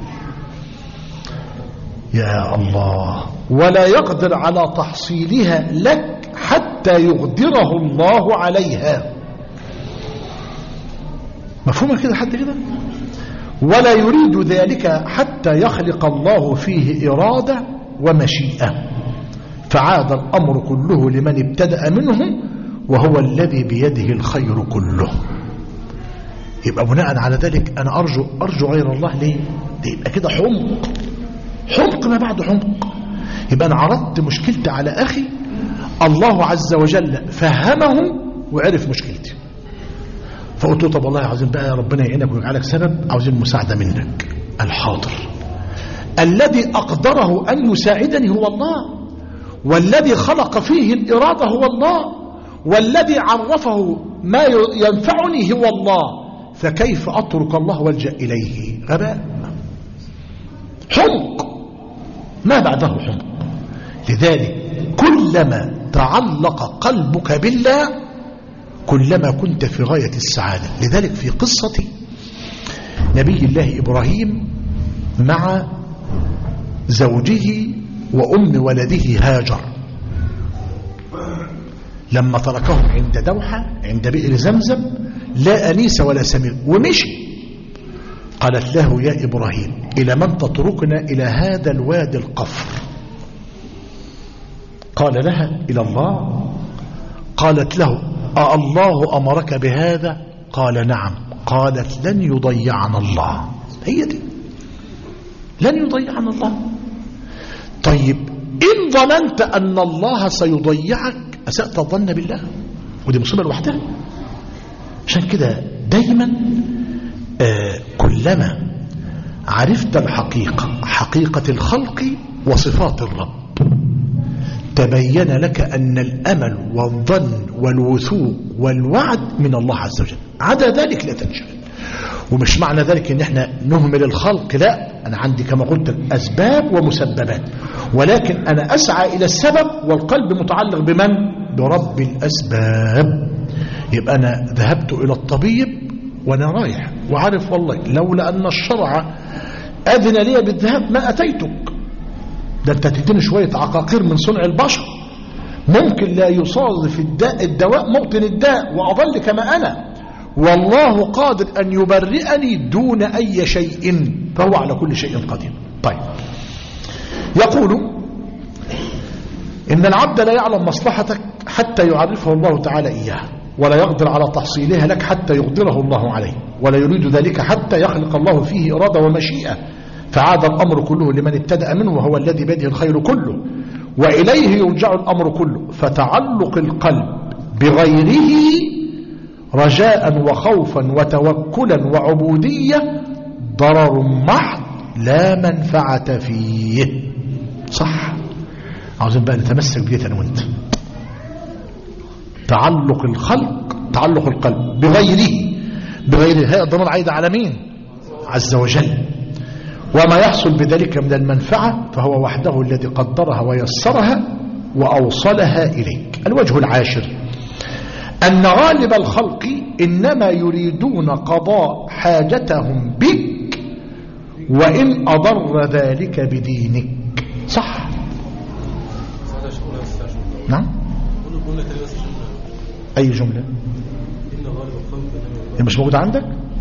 يا الله، ولا يقدر على تحصيلها لك حتى يقدره الله عليها. مفهوم كده حد كده؟ ولا يريد ذلك حتى يخلق الله فيه إرادة ومشيئة، فعاد الأمر كله لمن ابتدأ منه وهو الذي بيده الخير كله. يبقى بناء على ذلك أنا أرجو أرجو غير الله. ليه؟ يبقى كده حمق، حمق ما بعد حمق. يبقى أنا عرضت مشكلتي على أخي، الله عز وجل فهمه وعرف مشكلتي، فقلت له طب والله عاوزين بقى ربنا يعينك ويجعلك سبب، عاوزين مساعدة منك. الحاضر. الذي أقدره أن يساعدني هو الله، والذي خلق فيه الإرادة هو الله، والذي عرفه ما ينفعني هو الله، فكيف أترك الله والجأ إليه؟ غباء، حمق ما بعده حمق. لذلك كلما تعلق قلبك بالله كلما كنت في غاية السعادة. لذلك في قصة نبي الله إبراهيم مع زوجه وأم ولده هاجر، لما تركهم عند دوحة عند بئر زمزم لا أنيس ولا سمير ومشي، قالت له يا إبراهيم إلى من تتركنا إلى هذا الوادي القفر؟ قال لها إلى الله. قالت له أالله أمرك بهذا؟ قال نعم. قالت لن يضيعنا الله. هي دي، لن يضيعنا الله. طيب إن ظننت أن الله سيضيعك أسأت الظن بالله، ودي مصيبة لوحدها. عشان كده دايما آه كلما عرفت الحقيقة، حقيقة الخلق وصفات الرب، تبين لك أن الأمل والظن والوثوق والوعد من الله عز وجل، عدا ذلك لا تنشغل. ومش معنى ذلك ان احنا نهمل الخلق، لا، انا عندي كما قلت اسباب ومسببات، ولكن انا اسعى الى السبب والقلب متعلق بمن؟ برب الاسباب. يبقى انا ذهبت الى الطبيب وانا رايح وعارف والله لولا ان الشرع أذن لي بالذهاب ما أتيتك. ده أنت تديني شوية عقاقير من صنع البشر، ممكن لا يصادف الداء الدواء موطن الداء وأضل كما أنا، والله قادر أن يبرئني دون أي شيء، فهو على كل شيء قدير. طيب، يقول إن العبد لا يعلم مصلحتك حتى يعرفه الله تعالى إياها، ولا يقدر على تحصيلها لك حتى يقدره الله عليه، ولا يريد ذلك حتى يخلق الله فيه إرادة ومشيئة، فعاد الأمر كله لمن ابتدأ منه وهو الذي بيده الخير كله، وإليه يرجع الأمر كله. فتعلق القلب بغيره رجاء وخوفا وتوكلا وعبودية ضرر محض لا منفعة فيه. صح، عاوزين بقى نتمسك بيت أنا وانت. تعلق الخلق تعلق القلب بغيره بغيره هي الضمان عايدة على مين؟ عز وجل. وما يحصل بذلك من المنفعة فهو وحده الذي قدرها ويسرها وأوصلها إليك. الوجه العاشر أن غالب الخلق إنما يريدون قضاء حاجتهم بك وإن أضر ذلك بدينك. صح؟ نعم. أي جملة؟ هي مش موجودة عندك؟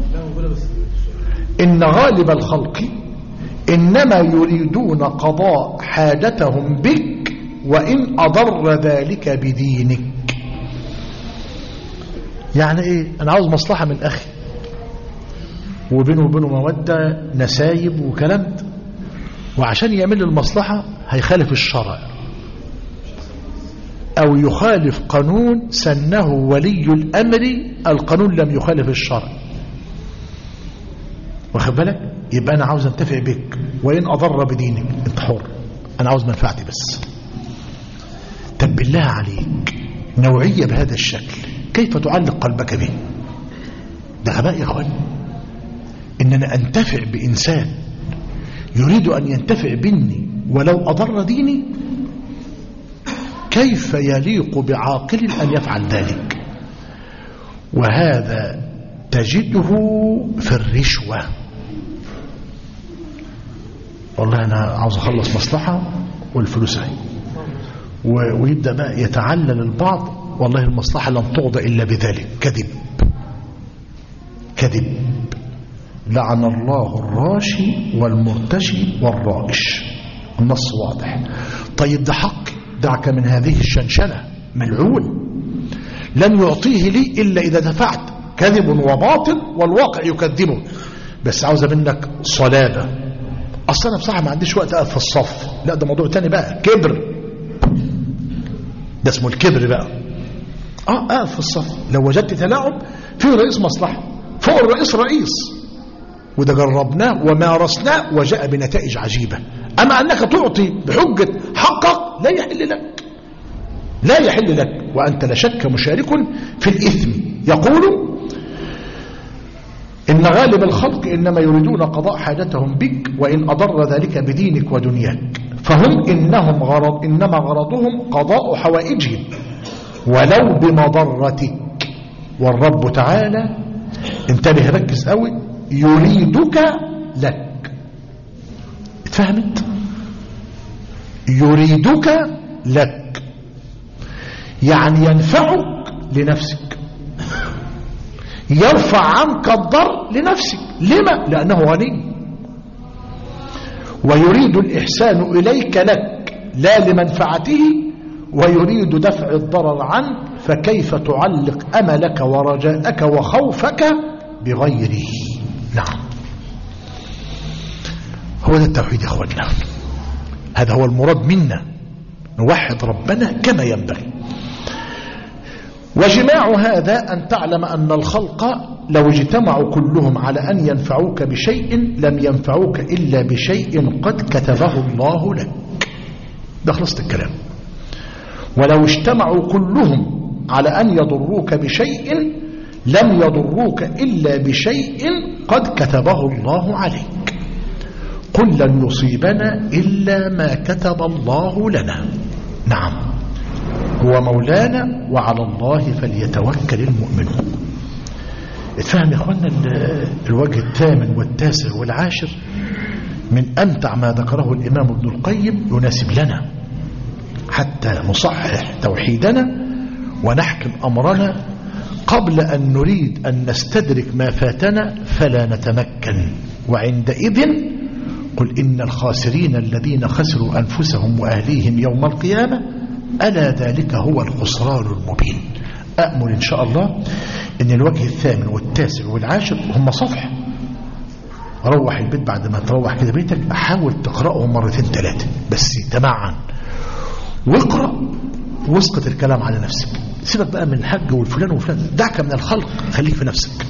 إن غالب الخلق إنما يريدون قضاء حاجتهم بك وإن أضر ذلك بدينك. يعني إيه؟ أنا عاوز مصلحة من أخي وبينه وبينه مودة نسايب وكلام، وعشان يعمل المصلحة هيخالف الشرع أو يخالف قانون سنه ولي الأمر، القانون لم يخالف الشرع، واخد بالك؟ يبقى أنا عاوز أنتفع بك وإن أضر بدينك، أنت حر، أنا عاوز منفعتي بس. طب بالله عليك نوعية بهذا الشكل كيف تعلق قلبك به؟ ده غباء يا أخوان. إننا أنتفع بإنسان يريد أن ينتفع بني ولو أضر ديني، كيف يليق بعاقل أن يفعل ذلك؟ وهذا تجده في الرشوة. والله أنا عاوز أخلص مصلحة والفلوس هي، ويبدأ بقى يتعلل البعض والله المصلحة لن تقضى إلا بذلك. كذب كذب. لعن الله الراشي والمرتشي والرائش، النص واضح. طيب ده حق، دعك من هذه الشنشنة، ملعون، لن يعطيه لي إلا إذا دفعت. كذب وباطل والواقع يكذبه. بس عاوز منك صلابة. أصلا أنا بصراحة ما عنديش وقت أقف في الصف، لا ده موضوع تاني بقى، كبر، ده اسمه الكبر بقى. اه اقف في الصف. لو وجدت تلاعب في رئيس مصلحة فوق الرئيس رئيس، وده جربناه ومارسناه وجاء بنتائج عجيبة. أما أنك تعطي بحجة حقك لا يحل لك، لا يحل لك، وأنت لا شك مشارك في الإثم. يقول إن غالب الخلق إنما يريدون قضاء حاجتهم بك وإن أضر ذلك بدينك ودنياك، فهم إنهم غرض إنما غرضهم قضاء حوائجهم ولو بمضرتك. والرب تعالى، انتبه ركز قوي، يريدك لك. اتفهمت؟ يريدك لك يعني ينفعك لنفسك، يرفع عنك الضر لنفسك. لما؟ لأنه غني، ويريد الإحسان إليك لك لا لمنفعته، ويريد دفع الضرر عنك، فكيف تعلق أملك ورجاءك وخوفك بغيره؟ نعم، هو ده التوحيد يا أخوانا، هذا هو المراد منا، نوحد ربنا كما ينبغي. وجماع هذا أن تعلم أن الخلق لو اجتمعوا كلهم على أن ينفعوك بشيء لم ينفعوك إلا بشيء قد كتبه الله لك. ده خلصت الكلام. ولو اجتمعوا كلهم على أن يضروك بشيء لم يضروك إلا بشيء قد كتبه الله عليك. قل لن يصيبنا إلا ما كتب الله لنا. نعم، هو مولانا وعلى الله فليتوكل المؤمنون. اتفهم يا اخوانا الوجه الثامن والتاسع والعاشر من أمتع ما ذكره الإمام ابن القيم يناسب لنا حتى نصحح توحيدنا ونحكم أمرنا قبل أن نريد أن نستدرك ما فاتنا فلا نتمكن. وعندئذ قل إن الخاسرين الذين خسروا أنفسهم وأهليهم يوم القيامة ألا ذلك هو الخسران المبين. أأمل إن شاء الله إن الوجه الثامن والتاسع والعاشر هم صفحة. روح البيت بعد ما تروح كده بيتك أحاول تقرأهم مرتين ثلاثة بس تمعن، واقرأ واسقط الكلام على نفسك. سيبك بقى من الحج والفلان وفلان، دعك من الخلق، خليك في نفسك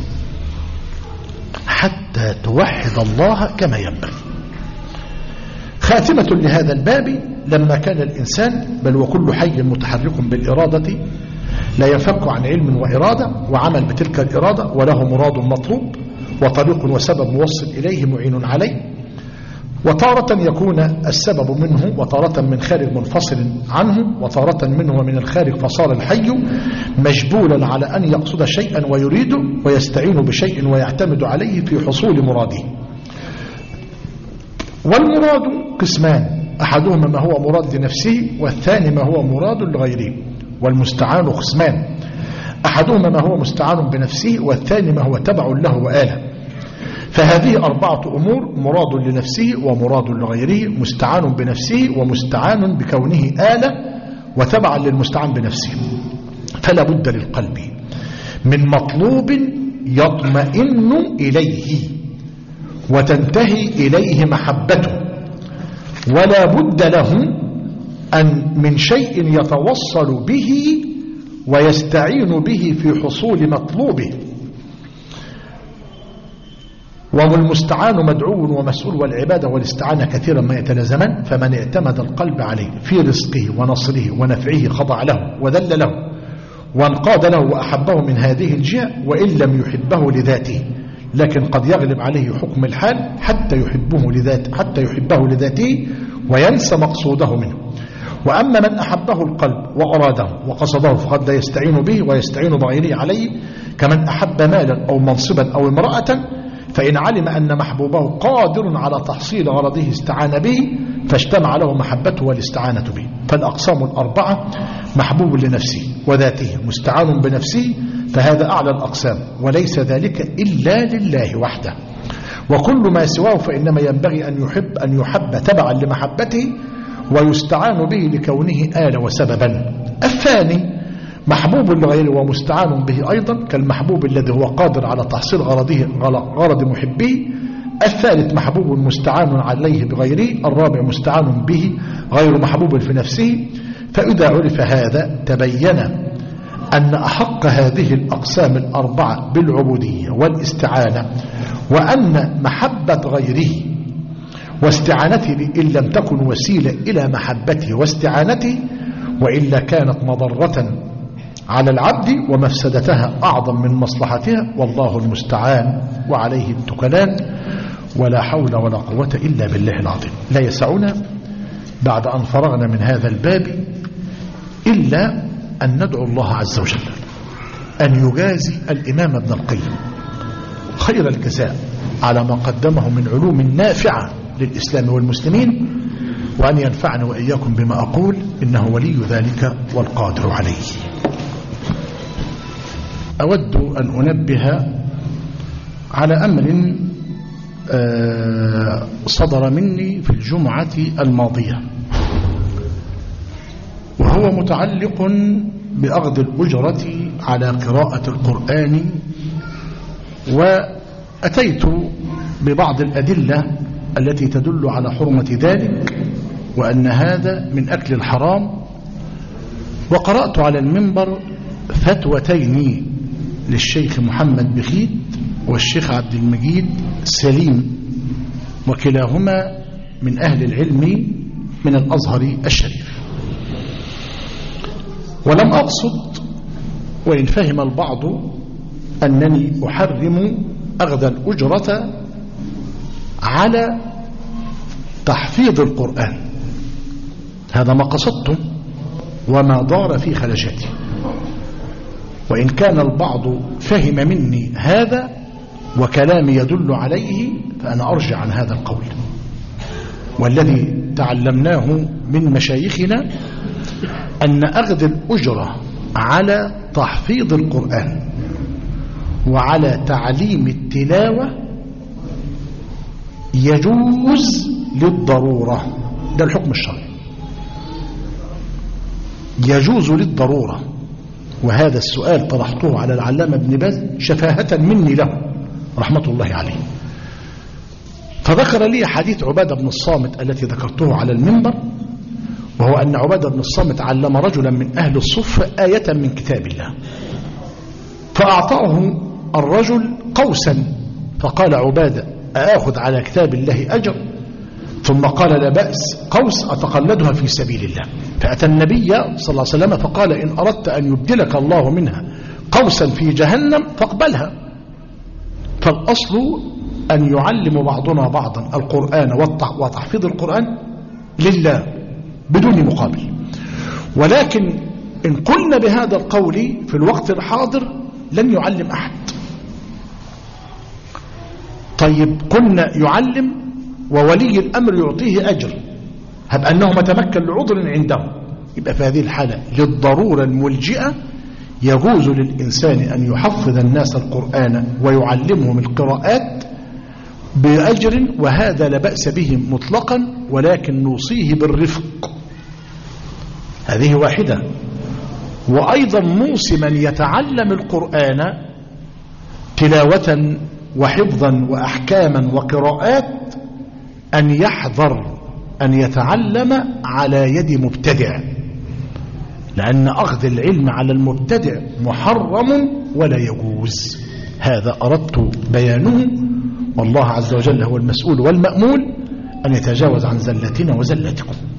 حتى توحد الله كما ينبغي. خاتمة لهذا الباب: لما كان الإنسان بل وكل حي متحرك بالإرادة لا ينفك عن علم وإرادة وعمل بتلك الإرادة وله مراد مطلوب وطريق وسبب موصل إليه معين عليه، وتارة يكون السبب منه وتارة من خارج منفصل عنه وتارة منه ومن الخارج، فصار الحي مجبولا على أن يقصد شيئا ويريده ويستعين بشيء ويعتمد عليه في حصول مراده. والمراد قسمان: أحدهما ما هو مراد لنفسه والثاني ما هو مراد لغيره. والمستعان قسمان: أحدهما ما هو مستعان بنفسه والثاني ما هو تبع له وآله. فهذه أربعة أمور: مراد لنفسه ومراد لغيره، مستعان بنفسه ومستعان بكونه آلة وتبعا للمستعان بنفسه. فلا بد للقلب من مطلوب يطمئن إليه وتنتهي إليه محبته، ولا بد له أن من شيء يتوصل به ويستعين به في حصول مطلوبه. والمستعان مدعو ومسؤول، والعبادة والاستعانة كثيرا ما يتلازمان. فمن اعتمد القلب عليه في رزقه ونصره ونفعه خضع له وذل له وانقاد له وأحبه من هذه الجهة، وإن لم يحبه لذاته، لكن قد يغلب عليه حكم الحال حتى يحبه لذاته حتى يحبه لذاته وينسى مقصوده منه. وأما من أحبه القلب وأراده وقصده فقد لا يستعين به ويستعين بغيره عليه، كمن أحب مالا أو منصبا أو امرأة، فإن علم أن محبوبه قادر على تحصيل غرضه استعان به فاجتمع له محبته والاستعانة به. فالأقسام الأربعة: محبوب لنفسه وذاته، مستعان بنفسه، فهذا أعلى الأقسام، وليس ذلك إلا لله وحده. وكل ما سواه فإنما ينبغي أن يحب أن يحب تبعا لمحبته ويستعان به لكونه آلة وسببا. الثاني محبوب لغيره ومستعان به أيضا، كالمحبوب الذي هو قادر على تحصيل غرضه غرض محبيه. الثالث محبوب مستعان عليه بغيره. الرابع مستعان به غير محبوب في نفسه. فإذا عرف هذا تبين أن أحق هذه الأقسام الأربعة بالعبودية والاستعانة، وأن محبة غيره واستعانته إن لم تكن وسيلة إلى محبته واستعانته، وإلا كانت مضرة على العبد ومفسدتها أعظم من مصلحتها، والله المستعان وعليه التكلان، ولا حول ولا قوة إلا بالله العظيم. لا يسعنا بعد أن فرغنا من هذا الباب إلا أن ندعو الله عز وجل أن يجازي الإمام ابن القيم خير الجزاء على ما قدمه من علوم نافعة للإسلام والمسلمين، وأن ينفعنا وإياكم بما أقول، إنه ولي ذلك والقادر عليه. أود أن أنبه على أمر صدر مني في الجمعة الماضية، وهو متعلق بأخذ الأجرة على قراءة القرآن. وأتيت ببعض الأدلة التي تدل على حرمة ذلك وأن هذا من أكل الحرام، وقرأت على المنبر فتوتين للشيخ محمد بخيت والشيخ عبد المجيد سليم، وكلاهما من أهل العلم من الأزهر الشريف. ولم أقصد، وإن فهم البعض، أنني أحرم أخذ الأجرة على تحفيظ القرآن، هذا ما قصدته وما دار في خلجاتي. وإن كان البعض فهم مني هذا وكلامي يدل عليه، فأنا أرجع عن هذا القول. والذي تعلمناه من مشايخنا أن أخذ الأجرة على تحفيظ القرآن وعلى تعليم التلاوة يجوز للضرورة. ده الحكم الشرعي، يجوز للضرورة. وهذا السؤال طرحته على العلامة ابن باز شفاهة مني له رحمة الله عليه، فذكر لي حديث عبادة بن الصامت التي ذكرته على المنبر، وهو أن عبادة بن الصامت علم رجلا من أهل الصفة آية من كتاب الله، فأعطاه الرجل قوسا، فقال عبادة: أأخذ على كتاب الله أجر؟ ثم قال: لا بأس، قوس أتقلدها في سبيل الله. فأتى النبي صلى الله عليه وسلم فقال: إن أردت أن يبدلك الله منها قوسا في جهنم فاقبلها. فالأصل أن يعلم بعضنا بعضا القرآن وتحفيظ القرآن لله بدون مقابل. ولكن إن قلنا بهذا القول في الوقت الحاضر لن يعلم أحد. طيب كنا يعلم وولي الأمر يعطيه أجر، هب أنه متمكن لعذر عنده، يبقى في هذه الحالة للضرورة الملجئة يجوز للإنسان أن يحفظ الناس القرآن ويعلمهم القراءات بأجر، وهذا لا بأس به مطلقا، ولكن نوصيه بالرفق. هذه واحدة. وأيضا نوصي من يتعلم القرآن تلاوة وحفظا وأحكاما وقراءات أن يحذر أن يتعلم على يد مبتدع، لأن أخذ العلم على المبتدع محرم ولا يجوز. هذا أردت بيانه، والله عز وجل هو المسؤول والمأمول أن يتجاوز عن زلتنا وزلتكم.